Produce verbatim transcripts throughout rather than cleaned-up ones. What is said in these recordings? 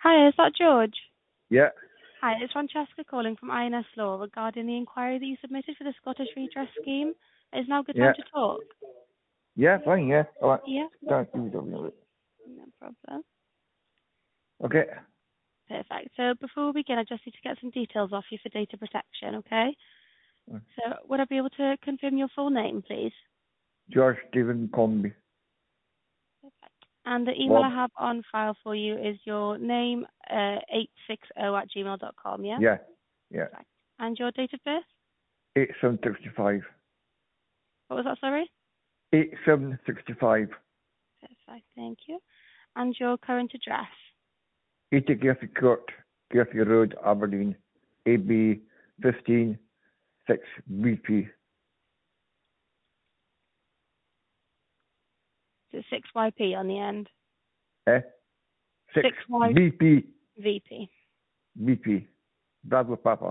Hi, is that George? Yeah, Hi, it's Francesca calling from I N S Law regarding the inquiry that you submitted for the Scottish Redress Scheme. Is now a good yeah, time to talk? yeah, fine, yeah. All right. Yeah, Thank you, Dominic. no problem. Okay. Perfect. So before we begin, I just need to get some details off you for data protection, okay? So would I be able to confirm your full name, please? George Stephen Comby. Perfect. And the email Bob. I have on file for you is your name, uh, eight six zero at gmail dot com, yeah? Yeah, yeah. Perfect. And your date of birth? Eight seven sixty five. What was that, sorry? Eight seven sixty five. Perfect, thank you. And your current address? Eighty Geoffrey Court, Geoffrey Road, Aberdeen. A B fifteen six B P. Is it six Y P on the end? Eh? Six six Y B P. V P. B P. Bravo Papa.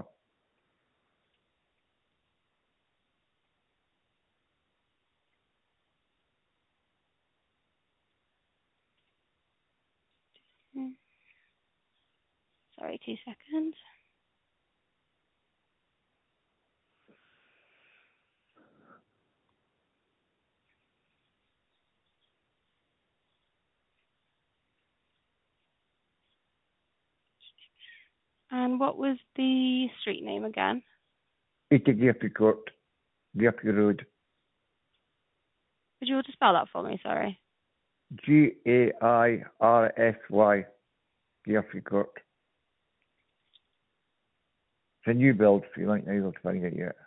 Hmm. Sorry, two seconds. And what was the street name again? Eighty Geoffrey Court, Geoffrey Road. Would you able to spell that for me? Sorry. G A I R S Y. Geoffrey Court. It's a new build, if you like, not able to find it yet.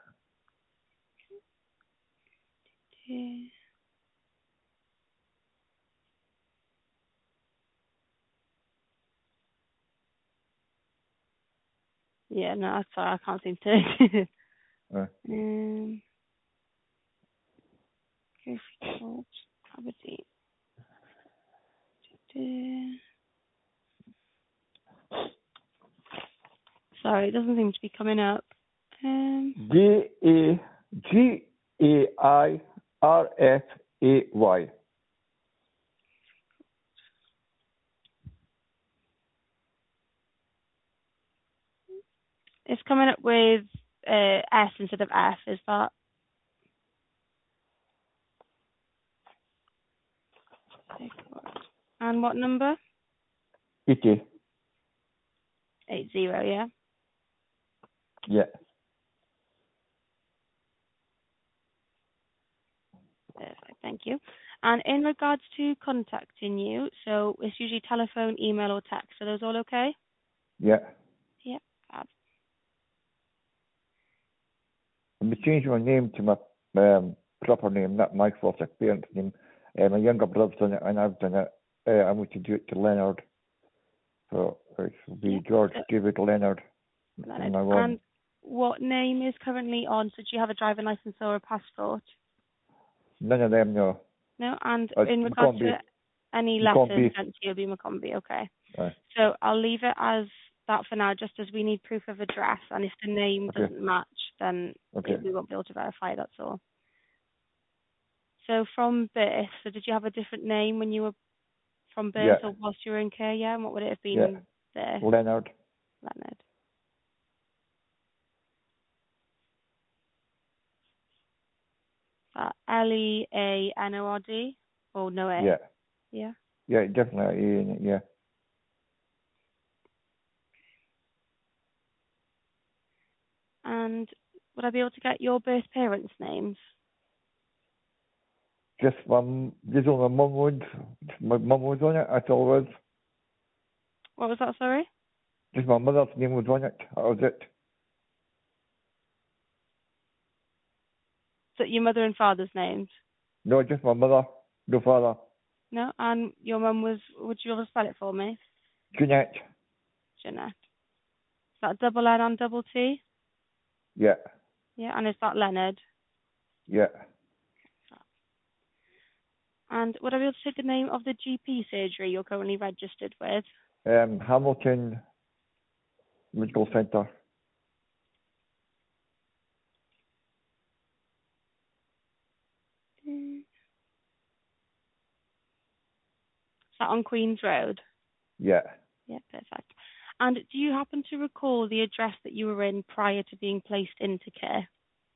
Yeah, no, I'm sorry, I can't seem to. Uh, um, Griffith Court, Aberdeen. Sorry, it doesn't seem to be coming up. Um, G A G A I R F A Y. it's coming up with uh, S instead of F. Is that? And what number? eighty. Eight zero. Yeah. Yeah. Perfect. Thank you. And in regards to contacting you, so it's usually telephone, email, or text. Are those all okay? Yeah. Yep. Fab. I'm changing my name to my um, proper name, not my fault, parents' name. Uh, my younger brother's done it and I've done it. Uh, I'm going to do it to Leonard. So it will be Yep. George So, David Leonard. Leonard. My one. And what name is currently on? So do you have a driving license or a passport? None of them, no. No. And Uh, in regards McCombie. to any letters McCombie. sent to you, it'll be Maccombie. Okay. Uh, So I'll leave it as that for now, just as we need proof of address. And if the name okay. doesn't match, then Okay. it, we won't be able to verify. That's all. So from birth, so did you have a different name when you were from birth Yeah. or whilst you were in care? Yeah, and what would it have Yeah. been there? Leonard. Leonard. Uh, L E A N O R D or no A? Yeah. Yeah. Yeah, definitely a E in it, yeah. And would I be able to get your birth parents' names? Just my, just on my mum was, my mum was on it, that's all it was. What was that? Sorry. Just my mother's name was on it, that was it. So your mother and father's names? No, just my mother, no father. No. And your mum was? Would you ever spell it for me? Jeanette. Jeanette. Is that double N and double T? Yeah, Yeah. And is that Leonard? yeah. And would I be able to take the name of the G P surgery you're currently registered with? Um, Hamilton Medical Centre. Mm. Is that on Queen's Road? Yeah. Yeah, perfect. And do you happen to recall the address that you were in prior to being placed into care?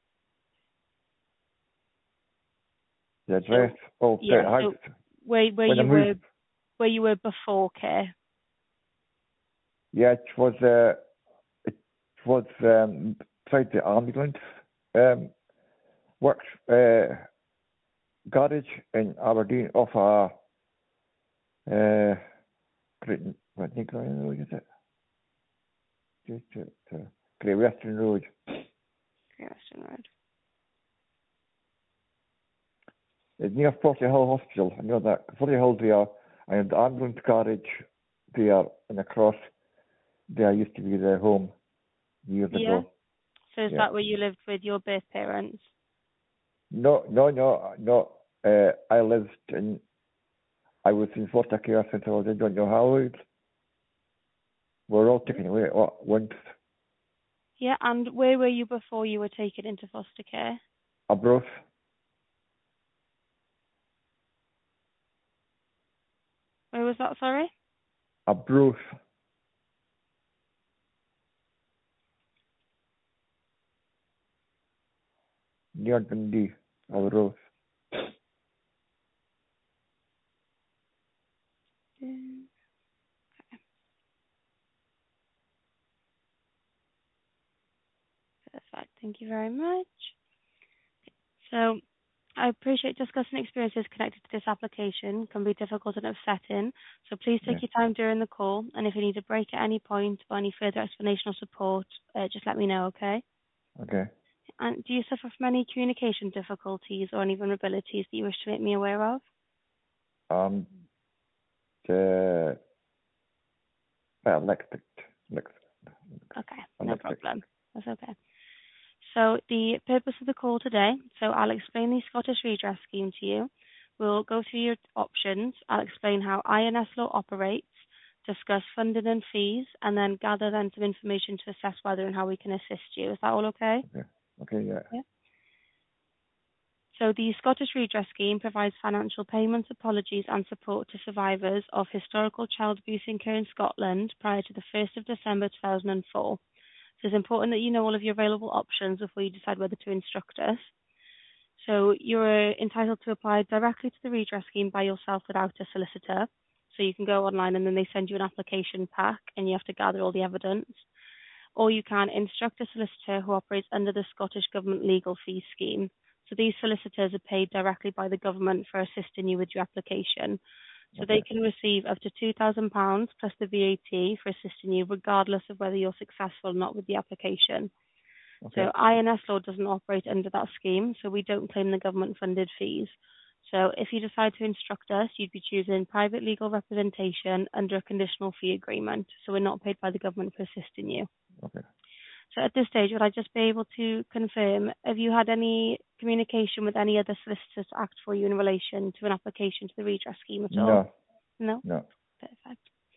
The address of the Yeah, house. so where where When I you were moved, where you were before care. yeah, it was, uh, it was um, beside the ambulance um, works uh, garage in Aberdeen off a uh, Great, what Nick Road is it? Just uh, uh, Great Western Road. Great Western Road. It's near Forty Hill Hospital. I know that. Forty Hill there, and the ambulance garage there, and across there used to be the home years Yeah. ago. So is Yeah. that where you lived with your birth parents? No, no, no, no. Uh, I lived in, I was in foster care since I was in Don't know how old. We're all taken away at once. Yeah, and where were you before you were taken into foster care? Abroad. Where was that, sorry? Abroad. Near Dundee. Abroad. Mm, Perfect. Thank you very much. So I appreciate discussing experiences connected to this application can be difficult and upsetting. So please Yeah. take your time during the call, and if you need a break at any point or any further explanation or support, uh, just let me know, okay? Okay. And do you suffer from any communication difficulties or any vulnerabilities that you wish to make me aware of? Um, the electric. Electric. Okay, no Electric. problem. That's okay. So the purpose of the call today, so I'll explain the Scottish Redress Scheme to you. We'll go through your options. I'll explain how I N S law operates, discuss funding and fees, and then gather then some information to assess whether and how we can assist you. Is that all okay? Okay. Okay. Yeah. Yeah. So the Scottish Redress Scheme provides financial payments, apologies and support to survivors of historical child abuse in care in Scotland prior to the first of December two thousand four. So it's important that you know all of your available options before you decide whether to instruct us. So you're entitled to apply directly to the redress scheme by yourself without a solicitor. So you can go online and then they send you an application pack and you have to gather all the evidence. Or you can instruct a solicitor who operates under the Scottish Government Legal Fees Scheme. So these solicitors are paid directly by the government for assisting you with your application. So Okay. they can receive up to two thousand pounds plus the V A T for assisting you regardless of whether you're successful or not with the application. Okay. So I N S law doesn't operate under that scheme, so we don't claim the government-funded fees. So if you decide to instruct us, you'd be choosing private legal representation under a conditional fee agreement. So we're not paid by the government for assisting you. Okay. So at this stage, would I just be able to confirm, have you had any communication with any other solicitors to act for you in relation to an application to the redress scheme at all? No. No? No. Perfect.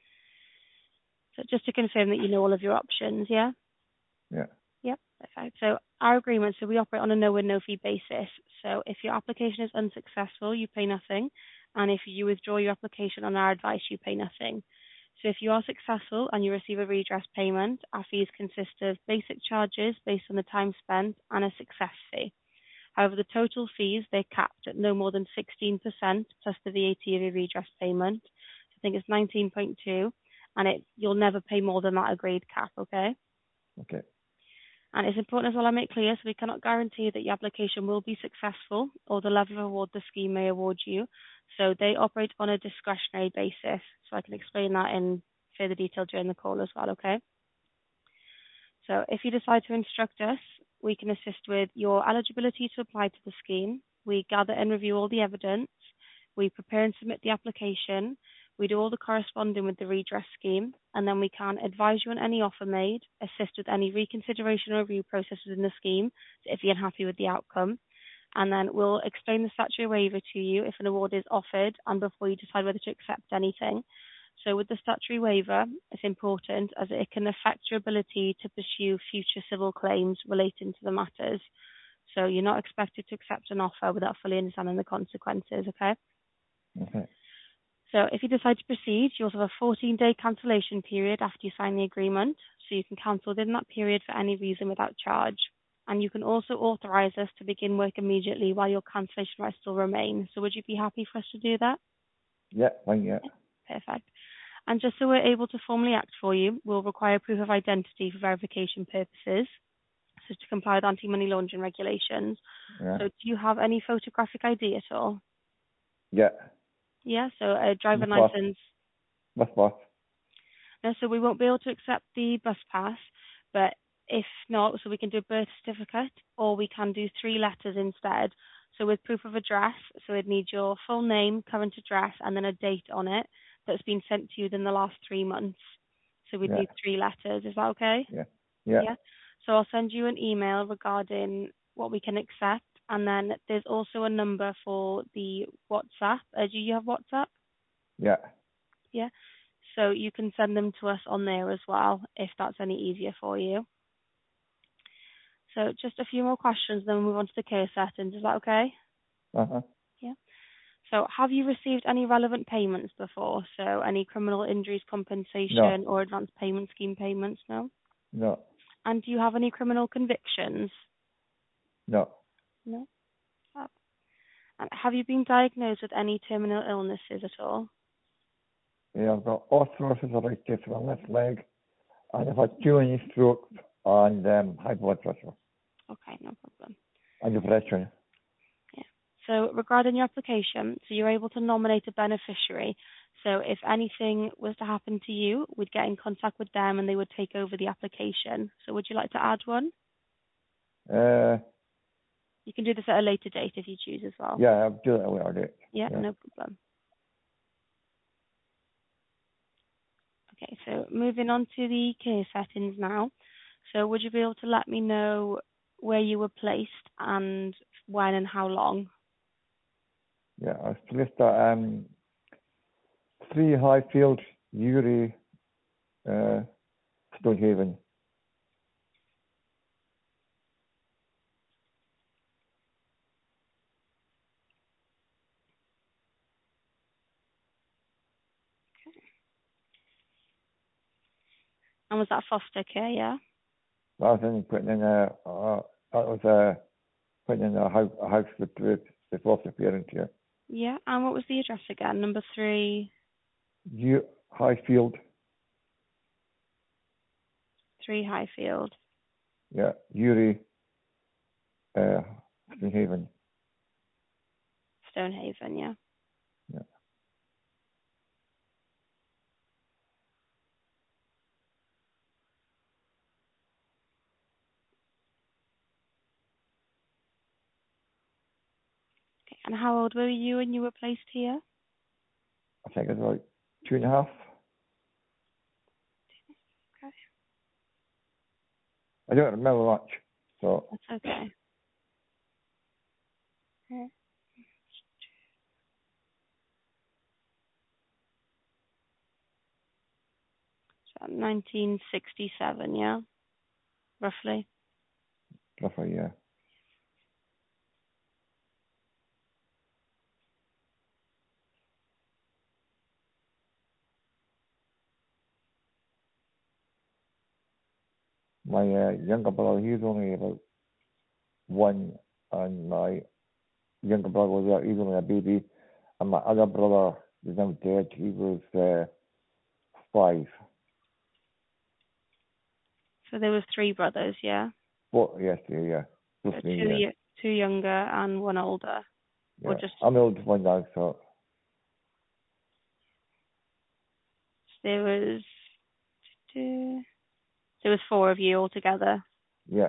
So just to confirm that you know all of your options, yeah? Yeah. Yep, perfect. So our agreement, so we operate on a no-win, no-fee basis. So if your application is unsuccessful, you pay nothing. And if you withdraw your application on our advice, you pay nothing. So if you are successful and you receive a redress payment, our fees consist of basic charges based on the time spent and a success fee. However, the total fees, they're capped at no more than sixteen percent plus the V A T of your redress payment. So I think it's nineteen point two, and it you'll never pay more than that agreed cap, okay? Okay. And it's important as well I make clear, so we cannot guarantee that your application will be successful or the level of award the scheme may award you. So they operate on a discretionary basis. So I can explain that in further detail during the call as well, okay? So if you decide to instruct us, we can assist with your eligibility to apply to the scheme. We gather and review all the evidence. We prepare and submit the application. We do all the corresponding with the redress scheme, and then we can advise you on any offer made, assist with any reconsideration or review process within the scheme if you're unhappy with the outcome. And then we'll explain the statutory waiver to you if an award is offered and before you decide whether to accept anything. So with the statutory waiver, it's important as it can affect your ability to pursue future civil claims relating to the matters. So you're not expected to accept an offer without fully understanding the consequences, okay? Okay. So if you decide to proceed, you also have a fourteen-day cancellation period after you sign the agreement, so you can cancel within that period for any reason without charge. And you can also authorise us to begin work immediately while your cancellation rights still remain. So would you be happy for us to do that? Yeah, fine, yeah. Perfect. And just so we're able to formally act for you, we'll require proof of identity for verification purposes, so to comply with anti-money laundering regulations. Yeah. So do you have any photographic I D at all? Yeah. Yeah, so a driving Bus pass. licence. Bus pass. No, so we won't be able to accept the bus pass, but if not, so we can do a birth certificate or we can do three letters instead. So with proof of address, so we'd need your full name, current address, and then a date on it that's been sent to you within the last three months. So we'd Yeah. need three letters. Is that okay? Yeah. Yeah. Yeah. So I'll send you an email regarding what we can accept, and then there's also a number for the WhatsApp. Uh, do you have WhatsApp? Yeah. Yeah. So you can send them to us on there as well, if that's any easier for you. So just a few more questions, then we'll move on to the care settings. Is that okay? Uh-huh. Yeah. So have you received any relevant payments before? So any criminal injuries compensation No. or advance payment scheme payments? No. No. And do you have any criminal convictions? No. No. Fab. And have you been diagnosed with any terminal illnesses at all? Yeah, I've got arthritis in my left leg, and I've had two knee strokes and um, high blood pressure Okay, no problem. and depression. Yeah. So regarding your application, so you're able to nominate a beneficiary. So if anything was to happen to you, we'd get in contact with them and they would take over the application. So would you like to add one? Uh, You can do this at a later date if you choose as well. yeah, I'll do it with it. Yeah, Yeah. no problem. Okay, so moving on to the care settings now. So would you be able to let me know where you were placed and when and how long? Yeah, I was placed at um, three Highfield, Uri, uh, Stonehaven. And was that foster care, yeah? I was in putting in a, uh, that was uh, putting in a house, a house with, with, with foster parents here. Yeah, and what was the address again? Number three, U, Highfield, three Highfield, yeah, Uri, uh, Stonehaven. Stonehaven, yeah? Yeah. Okay, and how old were you when you were placed here? I think it's like two and a half. Okay, I don't remember much, so that's okay. Okay. So nineteen sixty-seven, yeah? Roughly. roughly, yeah. My uh, younger brother, he's only about one, and my younger brother was uh, he's only a baby, and my other brother is now dead. He was uh, five. So there was three brothers, yeah? Four, yes, yeah, yeah. So Just me, two, yeah. y- two younger and one older? Or Yeah. just, I'm the oldest one now, so there was two, there was four of you altogether? yeah.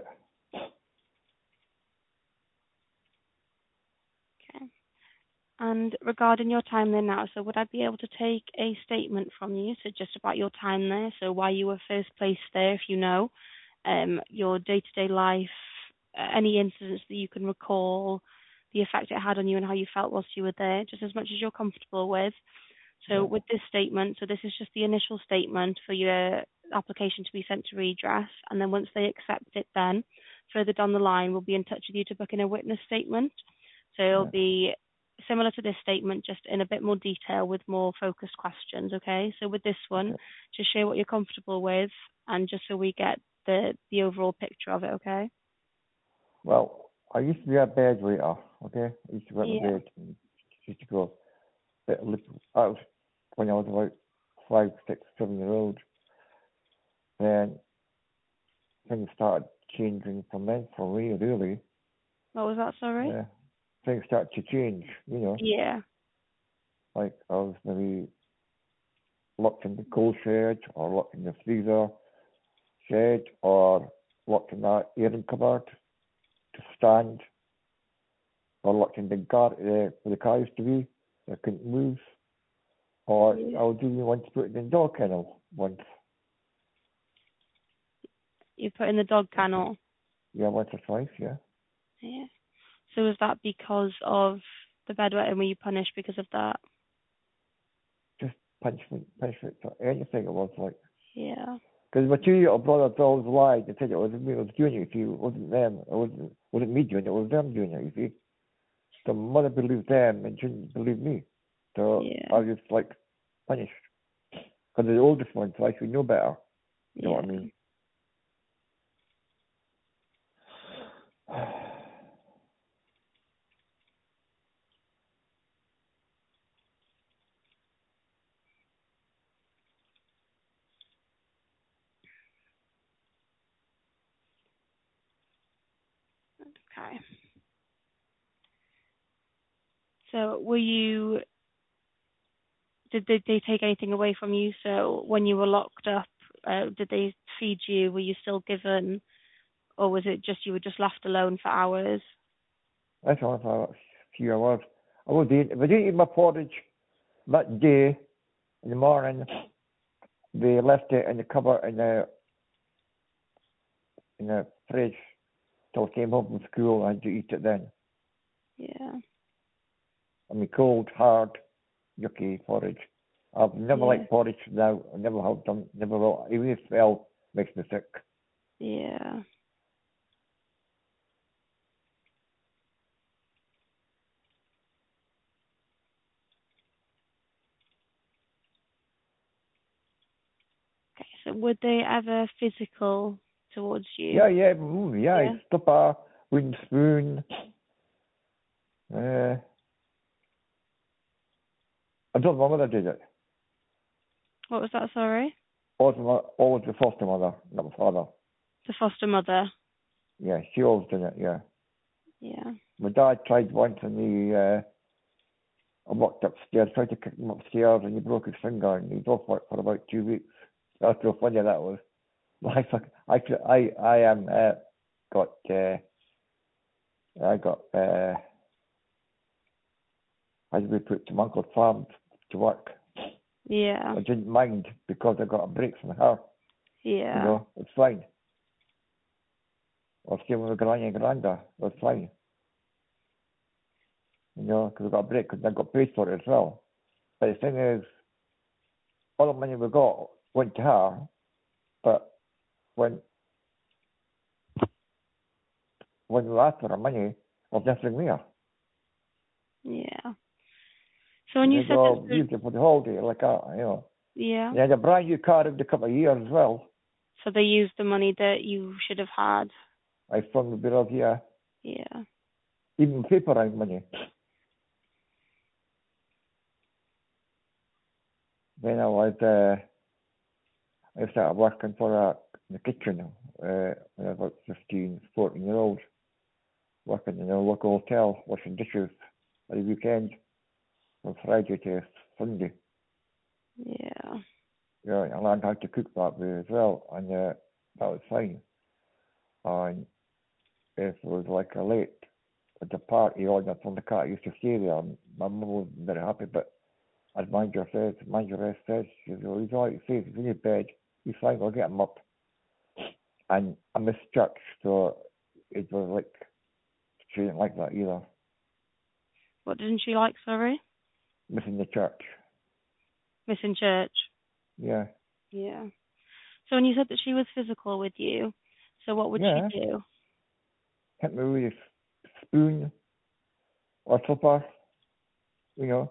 Okay. And regarding your time there now, so would I be able to take a statement from you, so just about your time there, so why you were first placed there, if you know, um, your day-to-day life, uh, any incidents that you can recall, the effect it had on you and how you felt whilst you were there, just as much as you're comfortable with. So Yeah. with this statement, so this is just the initial statement for your application to be sent to redress, and then once they accept it then, further down the line, we'll be in touch with you to book in a witness statement. So it'll Yeah. be similar to this statement, just in a bit more detail with more focused questions, okay? So with this one, Okay. just share what you're comfortable with, and just so we get the the overall picture of it, okay? Well, I used to be a bed waiter, okay? I used to go to Yeah. bed and used to go. But that was when I was about five, six, seven year old. Then things started changing from then for me, really. What was that, sorry? Yeah. Things started to change, you know. Yeah. Like I was maybe locked in the coal shed or locked in the freezer shed or locked in that airing cupboard to stand or locked in the gar uh, where the car used to be. I couldn't move. Or Yeah. I was even once put in the dog kennel once. You put in the dog kennel. Yeah, once or twice, yeah. Yeah. So was that because of the bedwetting? Were you punished because of that? Just punishment, punishment for anything it was like. Yeah. Because my two little brothers always lied. They said it was me who was doing it. You see, it wasn't them. It wasn't, wasn't me doing it. It was them doing it, you see. So my mother believed them and she didn't believe me. So Yeah. I was just like punished. Because the oldest one, so I should know better. You know Yeah. what I mean? Okay. So were you, did they, they take anything away from you? So when you were locked up, uh, did they feed you? Were you still given, or was it just you were just left alone for hours? That's all for a few hours. I would eat, if I didn't eat my porridge that day in the morning, they left it in the cupboard in the in the fridge till I came home from school and I had to eat it then. Yeah. I mean, cold, hard, yucky porridge. I've never Yeah. liked porridge now. I never have done, never will. Even the smell makes me sick. Yeah. Okay. So were they ever physical towards you? Yeah, yeah, mm, yeah. Yeah. It's stopper, wooden spoon. Uh, I don't know my mother did it. What was that, sorry? Always, my, always the foster mother, not my father. The foster mother. Yeah, she always did it, yeah. Yeah. My dad tried once and he, uh, I walked upstairs, tried to kick him upstairs and he broke his finger and he was off work for about two weeks. That's how funny that was. I, I, I, I am, uh, got, uh, I got, uh, I had to be put to my uncle's farm to work. Yeah. I didn't mind because I got a break from her. Yeah. You know, it's fine. I was staying with my granny and granda. It's fine. You know, because I got a break because I got paid for it as well. But the thing is, all the money we got went to her, but when when we asked for her money, there was nothing there. Yeah. So when And you they said go, this oh, was, use it for the holiday, like that, you know. yeah. They had a brand new car every couple of years as well. So they used the money that you should have had. I from the bill here, Yeah. even paper round money. Then I was, uh, I started working for a, in the kitchen uh, when I was about fifteen, fourteen year old, working in a local hotel, washing dishes at the weekend from Friday to Sunday. Yeah. Yeah, I learned how to cook that way as well, and uh, that was fine. And if it was like a late at the party or from the car, I used to stay there. And my mum wasn't very happy, but as manager says, manager says, she says, well, he's all right, he says, he's in his bed, he's fine, I'll get him up. And I missed church, so it was like, she didn't like that either, What didn't she like, sorry? missing the church. Missing church. Yeah, Yeah. So when you said that she was physical with you, so what would yeah, she do? hit me with a spoon or slipper, you know.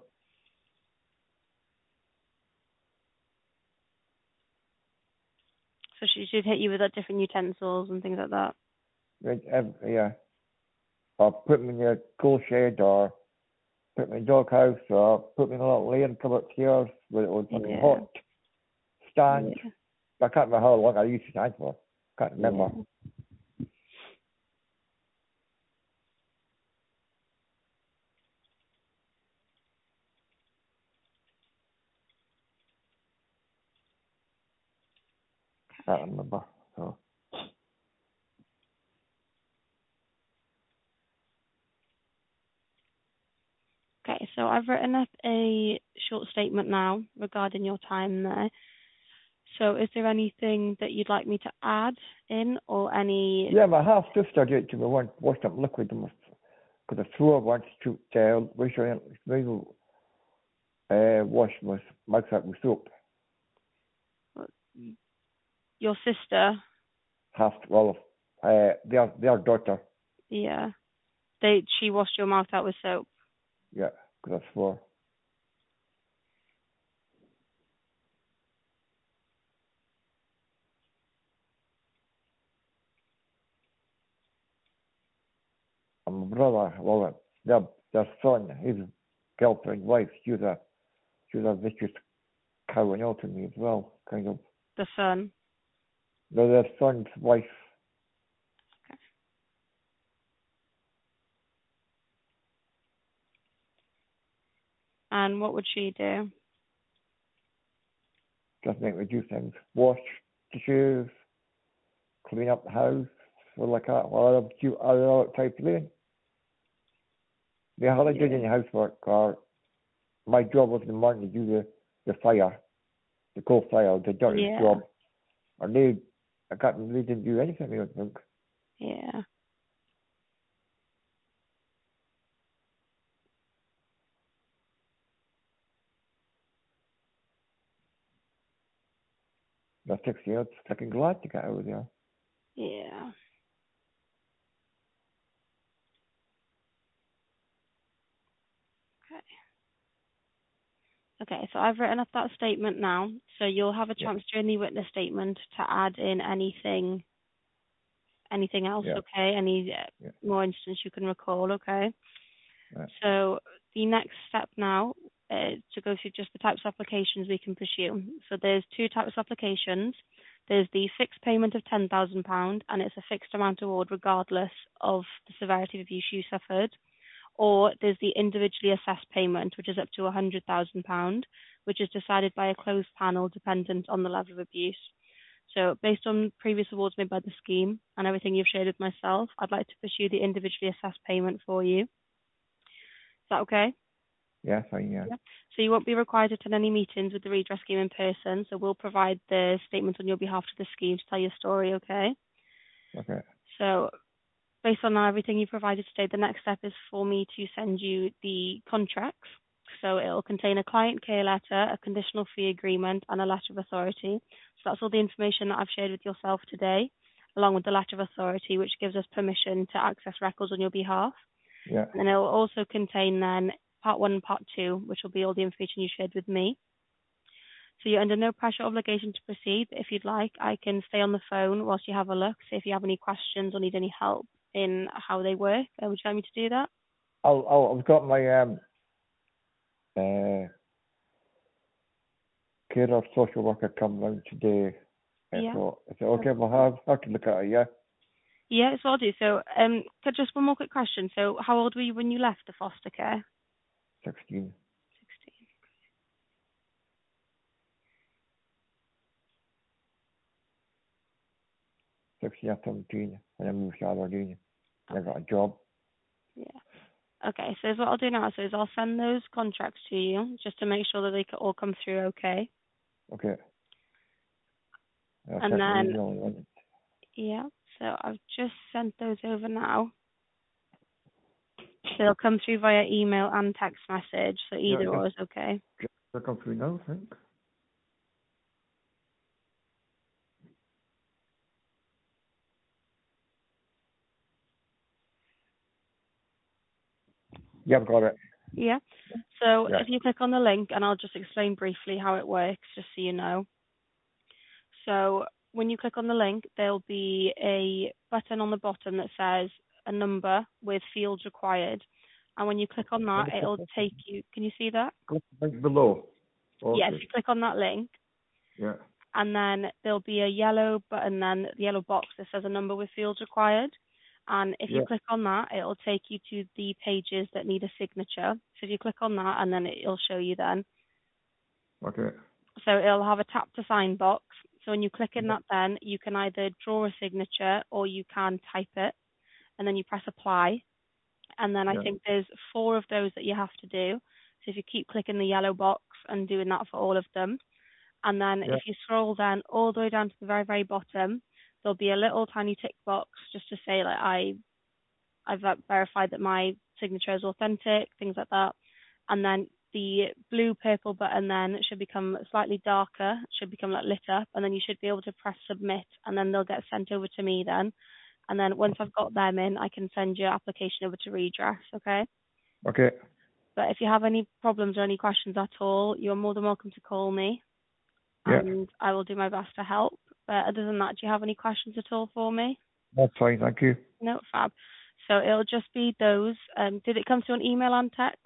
So she should hit you with like different utensils and things like that. Right, ev- yeah. Or put me in a cool shed, or put me in a doghouse, or put me in a little lair come upstairs where it was fucking Yeah. hot. Stand. Yeah. I can't remember how long I used to stand for. Can't remember. Yeah. Can't remember. So Okay, so I've written up a short statement now regarding your time there. So is there anything that you'd like me to add in or any... yeah, my half sister did it to me once, washed up liquid because I threw her once to uh, wash her uh, wash my mouth out with soap. Your sister? Half, well, uh, their their daughter. Yeah. They she washed your mouth out with soap. Yeah, because I swore. And my brother, well, their their son, his girlfriend, wife, she was a she was a vicious cow and all to me as well, kind of. The son. No, their son's wife. Okay. And what would she do? Just make me do things. Wash the shoes, clean up the house, so like that, while I'm cute other outside playing. They hardly did Yeah. any housework, or my job was in the morning to do the, the fire, the coal fire, the dirty Yeah. job. Or they, I can't, they didn't do anything, I don't think. Yeah. That six years, fucking glad to get out of there. Yeah. Okay. Okay, so I've written up that statement now. So you'll have a Yeah, chance during the witness statement to add in anything anything else, yeah, okay? Any uh, yeah, more instance you can recall, okay? yeah, So the next step now is to go through just the types of applications we can pursue. So there's two types of applications. There's the fixed payment of ten thousand pounds, and it's a fixed amount award regardless of the severity of abuse you suffered. Or there's the individually assessed payment, which is up to one hundred thousand pounds, which is decided by a closed panel dependent on the level of abuse. So based on previous awards made by the scheme and everything you've shared with myself, I'd like to pursue the individually assessed payment for you. Is that okay? yeah, fine, yeah. Yeah. So you won't be required to attend any meetings with the redress scheme in person. So we'll provide the statement on your behalf to the scheme to tell your story, okay? Okay, So based on everything you provided today, the next step is for me to send you the contracts. So it'll contain a client care letter, a conditional fee agreement, and a letter of authority. So that's all the information that I've shared with yourself today, along with the letter of authority, which gives us permission to access records on your behalf. yeah, And it'll also contain then part one and part two, which will be all the information you shared with me. So you're under no pressure or obligation to proceed, but if you'd like, I can stay on the phone whilst you have a look, see if you have any questions or need any help in how they work. Uh, would you like me to do that? I'll, I'll, I've got my um, uh, carer social worker come round today. Uh, Yeah. so, is it okay if I have? I can look at it, yeah? Yeah, so I'll do. So, um, could- just one more quick question. So, how old were you when you left the foster care? sixteen. sixteen. sixteen or seventeen, when I moved to Aberdeen. And I Okay. got a job. Yeah. Okay, so what I'll do now so is I'll send those contracts to you just to make sure that they can all come through okay. Okay. I'll And check my then, email in a minute. yeah, so I've just sent those over now. So they'll come through via email and text message, so Yeah, either just, or is okay. just they'll come through now, I think. Yeah, I've got it. Yeah. So Yeah. if you click on the link, and I'll just explain briefly how it works, just so you know. So when you click on the link, there'll be a button on the bottom that says a number with fields required. And when you click on that, it'll take you, can you see that? Click the link below. Yes, Okay. you click on that link, Yeah. and then there'll be a yellow button, then the yellow box that says a number with fields required. And if you Yeah. click on that, it'll take you to the pages that need a signature. So if you click on that, and then it'll show you then. Okay. So it'll have a tap to sign box. So when you click in that, then you can either draw a signature or you can type it, and then you press apply. And then I Yeah. think there's four of those that you have to do. So if you keep clicking the yellow box and doing that for all of them, and then Yeah. if you scroll down all the way down to the very, very bottom, there'll be a little tiny tick box just to say like I, I've uh, verified that my signature is authentic, things like that. And then the blue purple button then should become slightly darker, should become like lit up, and then you should be able to press submit, and then they'll get sent over to me then. And then once I've got them in, I can send your application over to Redress, okay? Okay. But if you have any problems or any questions at all, you're more than welcome to call me, Yeah. and I will do my best to help. But other than that, do you have any questions at all for me? That's fine. Thank you. No, fab. So it'll just be those. Um, did it come through on email and text?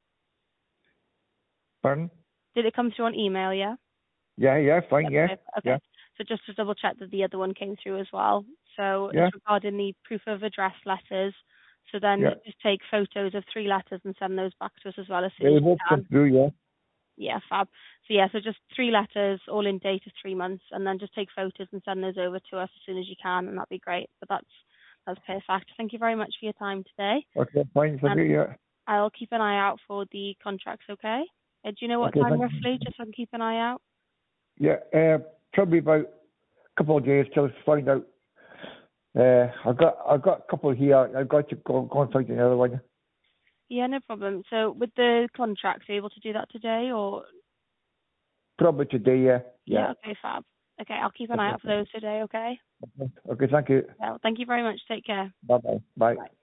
Pardon? Did it come through on email, yeah? Yeah. Yeah. Fine. Yeah. Yep, okay. Yeah. So just to double check that the other one came through as well. So Yeah. it's regarding the proof of address letters. So then Yeah. you just take photos of three letters and send those back to us as well as Yeah. soon They as you both come can. through. Yeah. Yeah, fab. So yeah, so just three letters, all in date of three months, and then just take photos and send those over to us as soon as you can, and that'd be great. But that's that's perfect. Thank you very much for your time today, Okay. Fine. Thank and you. Yeah. I'll keep an eye out for the contracts. Okay? Uh, do you know what Okay. time Thank you. roughly, just so I can keep an eye out? Yeah. Uh, probably about a couple of days till I find out. Uh, I've got I've got a couple here. I've got to go, go and find another one. Yeah, no problem. So with the contracts, are you able to do that today, or? Probably today. Yeah. Yeah. Yeah, okay, fab. Okay, I'll keep an eye Okay. out for those today. Okay. Okay. Thank you. Well, thank you very much. Take care. Bye bye. Bye. Bye.